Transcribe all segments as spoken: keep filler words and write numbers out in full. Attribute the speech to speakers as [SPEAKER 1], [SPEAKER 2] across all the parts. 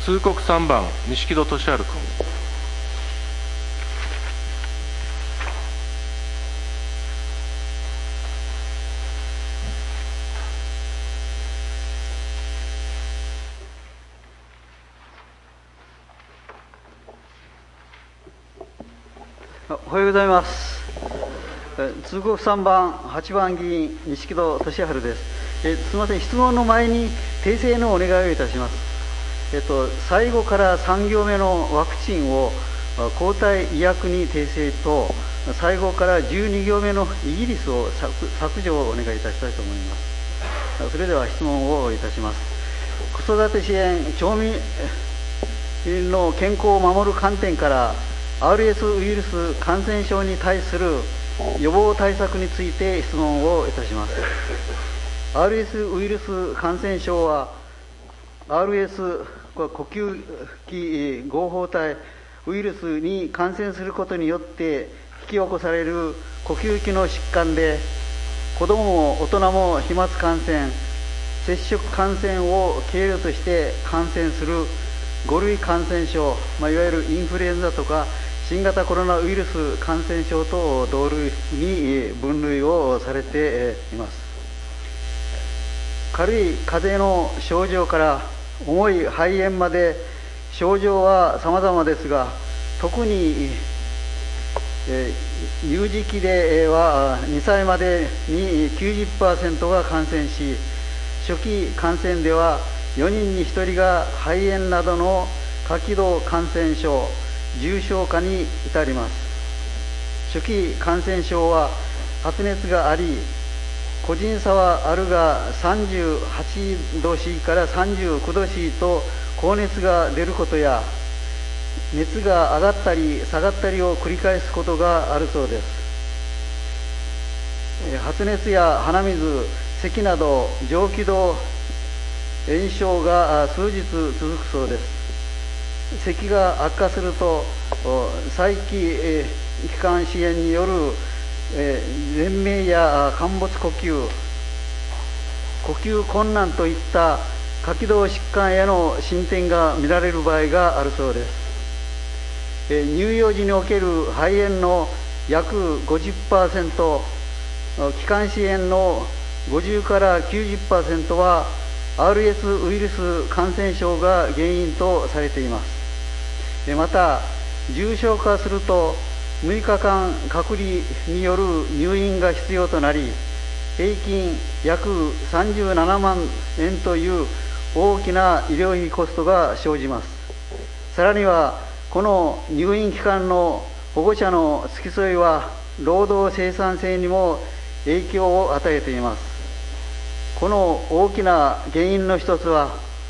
[SPEAKER 1] 通告さんばん、錦戸俊治君。
[SPEAKER 2] おはようございます。通告さんばん、はちばん議員、錦戸俊治です。えすみません、質問の前に訂正のお願いをいたします。えっと、最後からさん行目のワクチンを抗体医薬に訂正と、最後からじゅうに行目のイギリスを削削除をお願いいたしたいと思います。それでは質問をいたします。子育て支援、町民の健康を守る観点から、アールエス ウイルス感染症に対する予防対策について質問をいたします。アールエス ウイルス感染症は、アールエス 呼吸器合法体ウイルスに感染することによって引き起こされる呼吸器の疾患で、子どもも大人も飛沫感染、接触感染を経路として感染するご類感染症、まあ、いわゆるインフルエンザとか新型コロナウイルス感染症と同類に分類をされています。軽い風邪の症状から重い肺炎まで症状は様々ですが、特に乳児期ではにさいまでに きゅうじゅっパーセント が感染し、初期感染ではよにんにひとりが肺炎などの下気道感染症、重症化に至ります。初期感染症は発熱があり、個人差はあるがさんじゅうはちど C からさんじゅうきゅうど C と高熱が出ることや、熱が上がったり下がったりを繰り返すことがあるそうです。発熱や鼻水、咳など上気道炎症が数日続くそうです。咳が悪化すると細気気管支炎による全鳴や陥没呼吸、呼吸困難といった下気道疾患への進展が見られる場合があるそうです。乳幼児における肺炎の約 ごじゅっパーセント、気管支炎のごじゅうからきゅうじゅっパーセントは アールエス ウイルス感染症が原因とされています。また、重症化するとむいかかん隔離による入院が必要となり、平均約さんじゅうななまんえんという大きな医療費コストが生じます。さらには、この入院期間の保護者の付き添いは労働生産性にも影響を与えています。この大きな原因の一つは、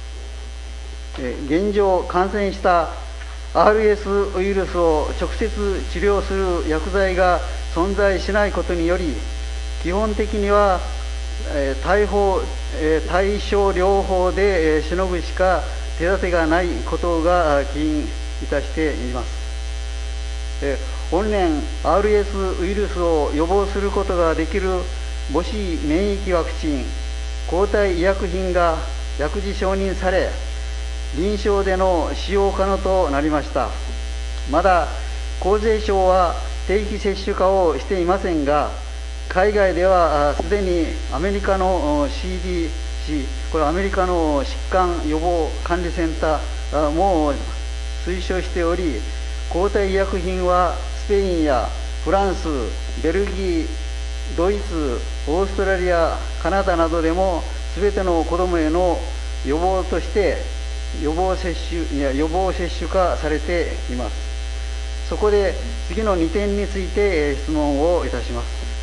[SPEAKER 2] 現状感染したアールエス ウイルスを直接治療する薬剤が存在しないことにより、基本的には対法対症療法でしのぐしか手立てがないことが起因いたしています。本年 アールエス ウイルスを予防することができる母子免疫ワクチン、抗体医薬品が薬事承認され、臨床での使用可能となりました。まだ厚生省は定期接種化をしていませんが、海外ではすでにアメリカの シーディーシー、これアメリカの疾患予防管理センターも推奨しており、抗体医薬品はスペインやフランス、ベルギー、ドイツ、オーストラリア、カナダなどでもすべての子どもへの予防として予防接種いや予防接種化されています。そこで次のにてんについて質問をいたします。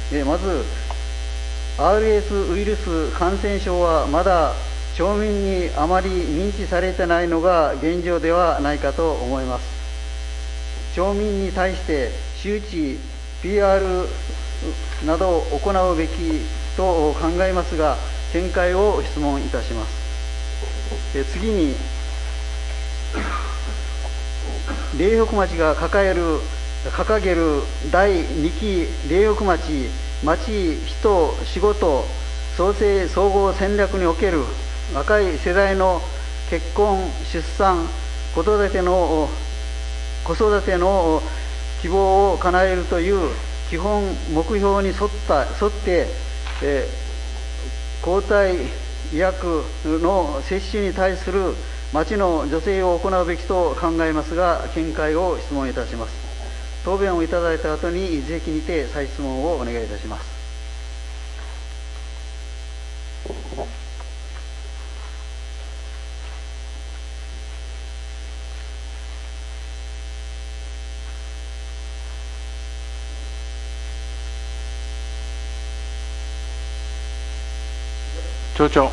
[SPEAKER 2] まず アールエス ウイルス感染症はまだ町民にあまり認知されてないのが現状ではないかと思います。町民に対して周知 ピーアール などを行うべきと考えますが、見解を質問いたします。次に、苓北町が抱える掲げるだいにき苓北町町人仕事創生総合戦略における若い世代の結婚、出産、子育ての子育ての希望を叶えるという基本目標に沿った沿って、えー、抗体医薬の接種に対する町の助成を行うべきと考えますが、見解を質問いたします。答弁をいただいた後に、是非にて再質問をお願いいたします。
[SPEAKER 1] 町長。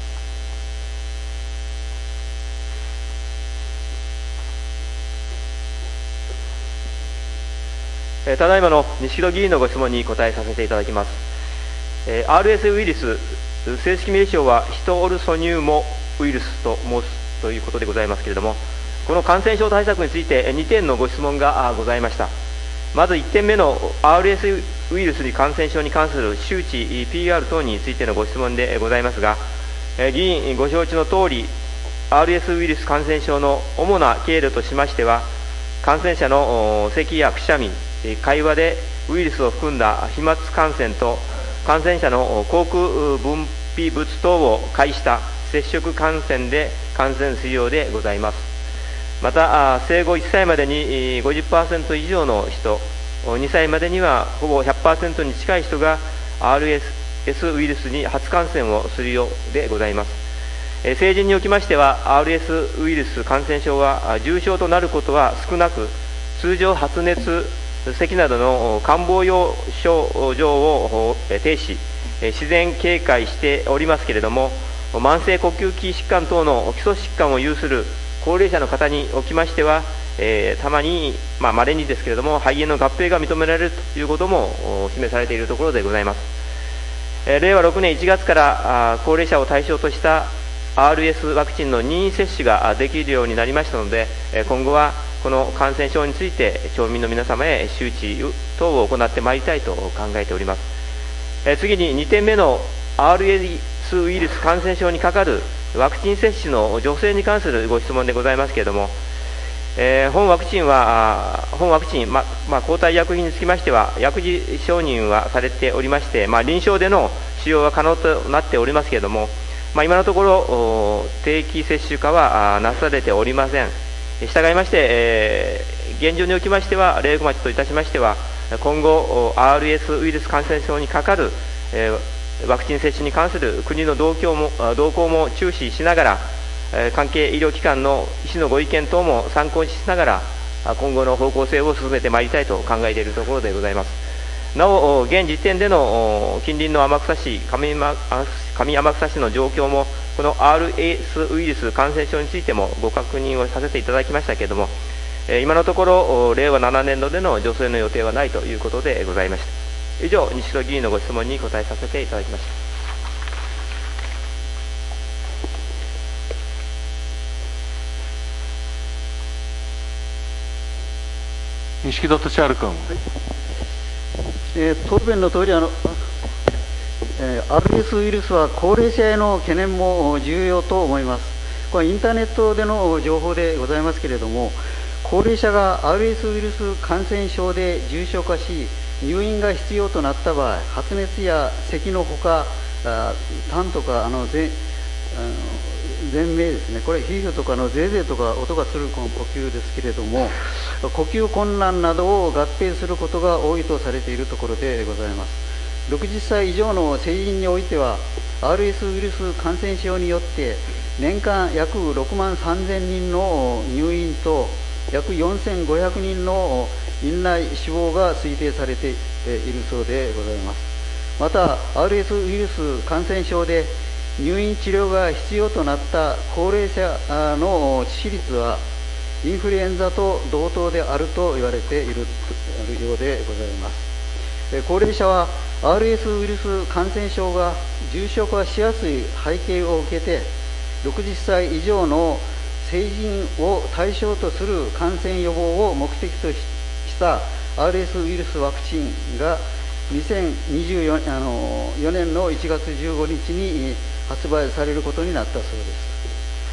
[SPEAKER 3] ただいまの錦戸議員のご質問に答えさせていただきます。アールエス ウイルス、正式名称はヒトオルソニューモウイルスと申すということでございますけれども、この感染症対策についてにてんのご質問がございました。まずいってんめの アールエス ウイルスに感染症に関する周知 ピーアール 等についてのご質問でございますが、議員ご承知のとおり、アールエス ウイルス感染症の主な経路としましては、感染者の咳やくしゃみ、会話でウイルスを含んだ飛沫感染と、感染者の口腔分泌物等を介した接触感染で感染するようでございます。また、生後いっさいまでに ごじゅっパーセント 以上の人、にさいまでにはほぼ ひゃくパーセント に近い人が アールエス ウイルスに初感染をするようでございます。成人におきましては、アールエス ウイルス感染症は重症となることは少なく、通常発熱、咳などの感冒用症状を停止、自然警戒しておりますけれども、慢性呼吸器疾患等の基礎疾患を有する高齢者の方におきましては、えー、たまに、まあ、稀にですけれども、肺炎の合併が認められるということも示されているところでございます。えー、れいわろくねんいちがつからあ高齢者を対象とした アールエス ワクチンの任意接種ができるようになりましたので、今後はこの感染症について町民の皆様へ周知等を行ってまいりたいと考えております。えー、次ににてんめの アールエス ウイルス感染症にかかるワクチン接種の助成に関するご質問でございますけれども、えー、本ワクチンは、本ワクチン、ままあ、抗体医薬品につきましては、薬事承認はされておりまして、まあ、臨床での使用は可能となっておりますけれども、まあ、今のところ、定期接種化はなされておりません。したがいまして、えー、現状におきましては、苓小町といたしましては、今後、アールエス ウイルス感染症にかかる、えー、ワクチン接種に関する国の動向も動向も注視しながら、関係医療機関の医師のご意見等も参考にしながら、今後の方向性を進めてまいりたいと考えているところでございます。なお、現時点での近隣の天草市、上天草市の状況も、この アールエス ウイルス感染症についてもご確認をさせていただきましたけれども、今のところ、れいわななねんどでの助成の予定はないということでございました。以上、錦戸議員のご質問に答えさせていただきました。
[SPEAKER 1] 錦戸俊治君、はい。
[SPEAKER 2] えー、答弁のとおり、あの、えー、アールエス ウイルスは高齢者への懸念も重要と思います。これはインターネットでの情報でございますけれども、高齢者が アールエス ウイルス感染症で重症化し、入院が必要となった場合、発熱や咳のほか、痰とかあのぜあの全名ですね、これ、皮膚とかのゼーゼーとか音がするこの呼吸ですけれども、呼吸困難などを合併することが多いとされているところでございます。ろくじゅっさい以上の成人においては、アールエス ウイルス感染症によって、年間約ろくまんさんぜんにんの入院と、約よんせんごひゃくにんの院内死亡が推定されているそうでございます。また、アールエス ウイルス感染症で入院治療が必要となった高齢者の致死率は、インフルエンザと同等であると言われているようでございます。高齢者は アールエス ウイルス感染症が重症化しやすい背景を受けて、ろくじゅっさい以上の成人を対象とする感染予防を目的とした アールエス ウイルスワクチンがにせんにじゅうよねんのいちがつじゅうごにちに発売されることになったそうです。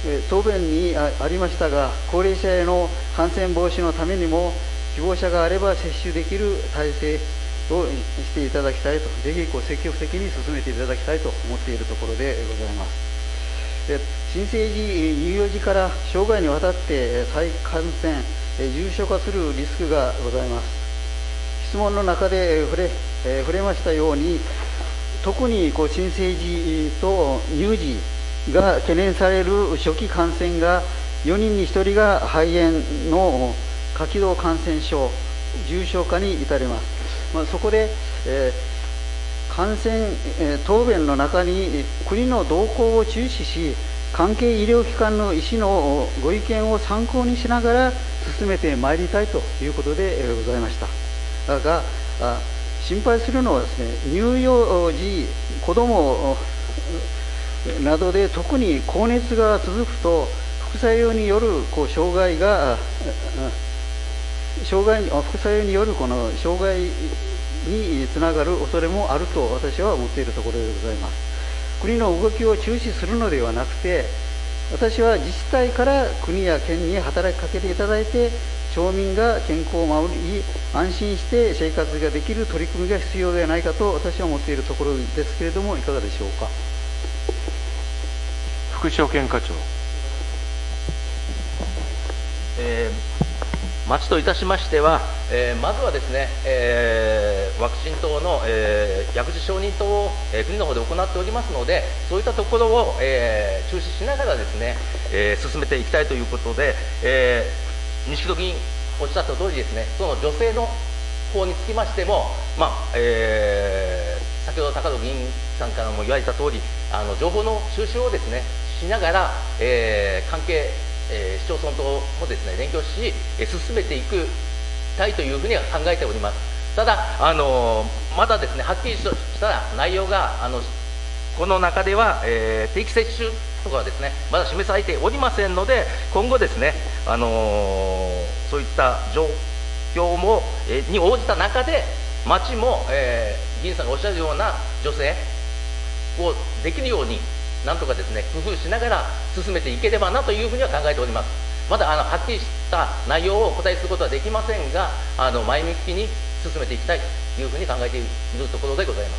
[SPEAKER 2] 答弁にありましたが、高齢者への感染防止のためにも、希望者があれば接種できる体制をしていただきたいと、ぜひこう積極的に進めていただきたいと思っているところでございます。新生児、乳幼児から生涯にわたって再感染、重症化するリスクがございます。質問の中で触れ触れましたように、特にこう新生児と乳児が懸念される初期感染が、よにんにひとりが肺炎の下気道感染症、重症化に至ります。まあ、そこで、えー、感染、えー、答弁の中に、国の動向を注視し、関係医療機関の医師のご意見を参考にしながら進めてまいりたいということでございました。が、心配するのはですね、乳幼児、子どもなどで特に高熱が続くと、副作用によるこう障害が、障害副作用によるこの障害につながる恐れもあると私は思っているところでございます。国の動きを注視するのではなくて、私は自治体から国や県に働きかけていただいて、町民が健康を守り、安心して生活ができる取り組みが必要ではないかと私は思っているところですけれども、いかがでしょうか。
[SPEAKER 1] 福島県課長。
[SPEAKER 4] えー、町といたしましては、えー、まずはですね、えー、ワクチン等の、えー、薬事承認等を、えー、国の方で行っておりますので、そういったところを、えー、注視しながらですね、えー、進めていきたいということで、えー、錦戸議員おっしゃった通りですね、その女性の方につきましても、まあえー、先ほど高野議員さんからも言われた通り、あの情報の収集をですねしながら、えー、関係えー、市町村ともですね連携をし、えー、進めていくたいというふうには考えております。ただ、あのー、まだですねはっきりした内容があのこの中では、えー、定期接種とかはですねまだ示されておりませんので、今後ですね、あのー、そういった状況も、えー、に応じた中で町も、えー、議員さんがおっしゃるような女性をできるようになんとかですね工夫しながら進めていければなというふうには考えております。まだあのはっきりした内容をお答えすることはできませんが、あの前向きに進めていきたいというふうに考えているところでございます。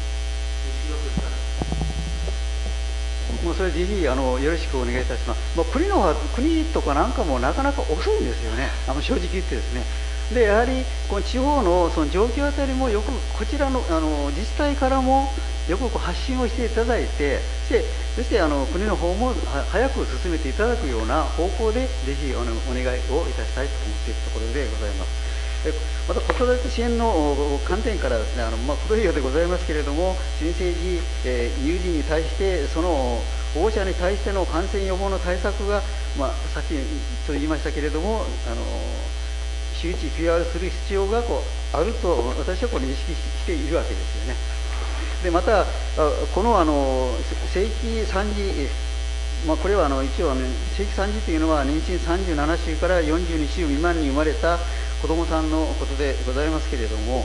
[SPEAKER 2] もうそれぜひあのよろしくお願いいたします。まあ、国の国とかなんかもなかなか遅いんですよね、あの正直言ってですね。でやはりこの地方のその状況あたりもよくこちらのあの自治体からもよくこう発信をしていただいて、でそしてあの国の方もは早く進めていただくような方向でぜひあのお願いをいたしたいと思っているところでございます。また子育て支援の観点からですね、あのまあ、くどいようでございますけれども、新生児、えー、乳児に対して、その保護者に対しての感染予防の対策が、まあ、さっきと言いましたけれども、あの周知、ピーアール する必要がこうあると、私はこう認識しているわけですよね。でまた、このあの正規産児、まあ、これはあの一応、ね、正規産児というのは、妊娠さんじゅうなな週からよんじゅうに週未満に生まれた子どもさんのことでございますけれども、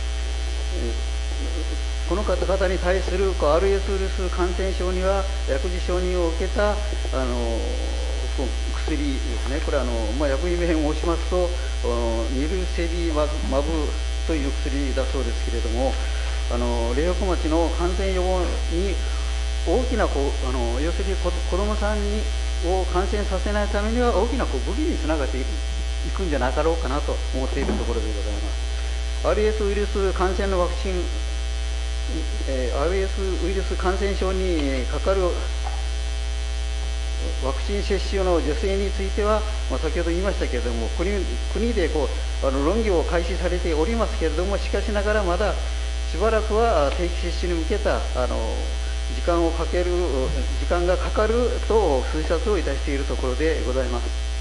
[SPEAKER 2] この方々に対する アールエス ウイルス感染症には、薬事承認を受けたあの薬ですね、これはあの、まあ、薬品名を申しますと、ニルセビマブという薬だそうですけれども、あの苓北町の感染予防に大きなこうあの要するに子どもさんにを感染させないためには大きなこう武器につながっていくんじゃなかろうかなと思っているところでございます。 アールエス ウイルス感染のワクチン、えー、アールエス ウイルス感染症にかかるワクチン接種の女性については、まあ、先ほど言いましたけれども、国, 国でこうあの論議を開始されておりますけれども、しかしながらまだしばらくは定期接種に向けたあの時間をかける時間がかかると推察をいたしているところでございます。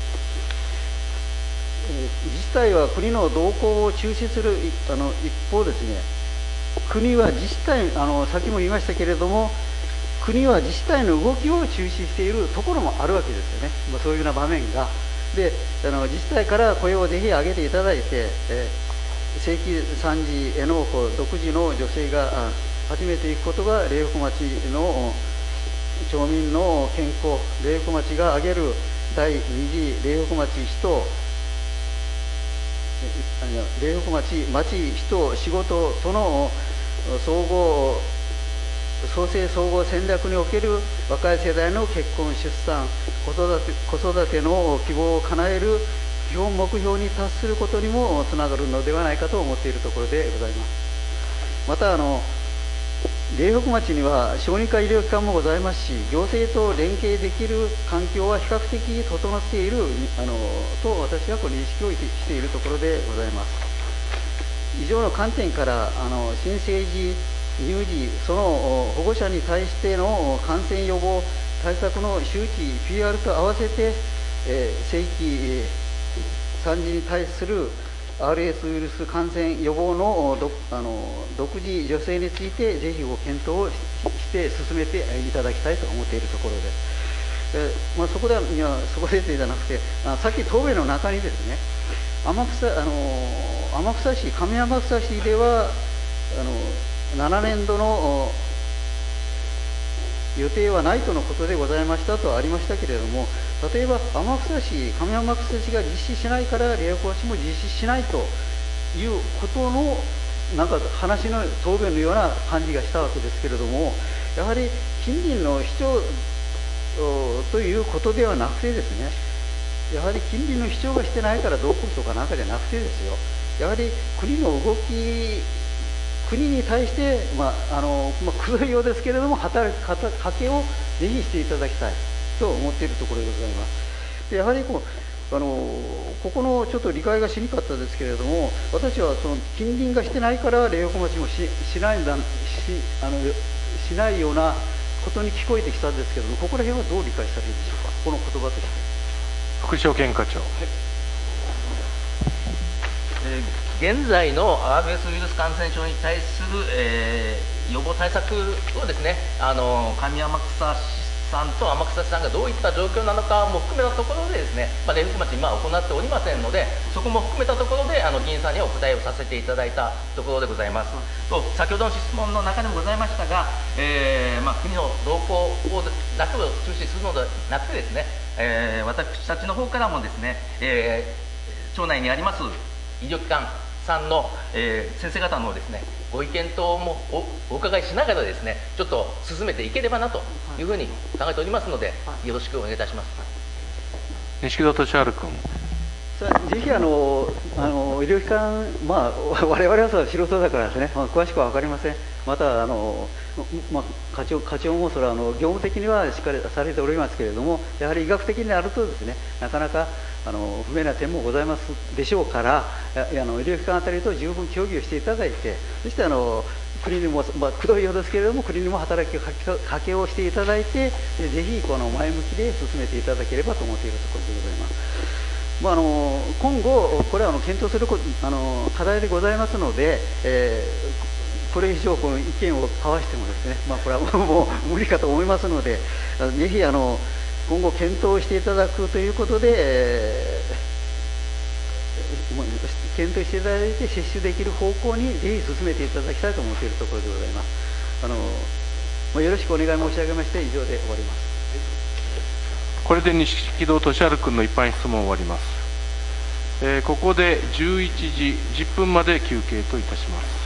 [SPEAKER 2] 自治体は国の動向を注視するあの一方ですね、国は自治体あの先も言いましたけれども、国は自治体の動きを注視しているところもあるわけですよね、まあ、そういうような場面が。であの自治体から声をぜひ上げていただいて、え正規産児へのこう独自の助成が始めていくことが苓北町の町民の健康、霊北町が挙げる第二次霊北町人、霊北町、町、人、仕事との総合、創生総合戦略における若い世代の結婚、出産、子育て、子育ての希望を叶える基本目標に達することにもつながるのではないかと思っているところでございます。またあの霊北町には小児科医療機関もございますし、行政と連携できる環境は比較的整っているあのと私はこう認識をしているところでございます。以上の観点からあの新生児、乳児、その保護者に対しての感染予防対策の周知 ピーアール と合わせて、えー、正規産児に対する アールエス ウイルス感染予防のどあの独自助成についてぜひご検討をして進めていただきたいと思っているところです。えまあ、そこでいやそこでじゃなくて、あさっき答弁の中にですね、天草あの天草市、上天草市ではあのななねんどの予定はないとのことでございましたとありましたけれども、例えば天草市、上天草市が実施しないから霊北町も実施しないということのなんか話の答弁のような感じがしたわけですけれども、やはり近隣の市長ということではなくてですね、やはり近隣の市長がしてないからどうこうとかなんかじゃなくてですよ、やはり国の動き、国に対して、まああのまあ、くどいようですけれども、働きかけをぜひしていただきたいと思っているところでございます。でやはりこうあのここのちょっと理解がしにくかったですけれども、私はその近隣がしてないから霊北町も し, し, ないんだ し, あのしないようなことに聞こえてきたんですけれども、ここら辺はどう理解したらいいでしょうか、この言葉として。
[SPEAKER 1] 副省県課長。はい、
[SPEAKER 4] えー現在の アールエス ウイルス感染症に対する、えー、予防対策をですね、あの上天草市さんと天草市さんがどういった状況なのかも含めたところでですね、まあ、霊北町今行っておりませんので、そこも含めたところであの議員さんにお答えをさせていただいたところでございます。と先ほどの質問の中でもございましたが、えーまあ、国の動向をだけを注視するのではなくてですね、えー、私たちの方からもですね、えー、町内にあります医療機関さんの、えー、先生方のですねご意見等も お, お伺いしながらですね、ちょっと進めていければなというふうに考えておりますので、よろしくお願いいたします。
[SPEAKER 1] 錦戸俊治君。
[SPEAKER 2] ぜひあのあの医療機関、まあ、我々は素人だからですね、まあ、詳しくは分かりません。またあの、まあ、課長、課長もそれはあの業務的にはしっかりされておりますけれども、やはり医学的になるとですね、なかなかあの不明な点もございますでしょうから、あの医療機関あたりと十分協議をしていただいて、そしてあの国にも、まあ、くどいようですけれども、国にも働きかけをしていただいて、ぜひこの前向きで進めていただければと思っているところでございます。まあ、あの今後、これはあの検討するあの課題でございますので、えー、これ以上この意見を交わしてもですね、まあ、これはもう無理かと思いますので、ぜひあの今後検討していただくということで、えー、検討していただいて接種できる方向にぜひ進めていただきたいと思っているところでございます。あのまあ、よろしくお願い申し上げまして、以上で終わります。
[SPEAKER 1] これで錦戸俊治君の一般質問を終わります。えー、ここでじゅういちじじゅっぷんまで休憩といたします。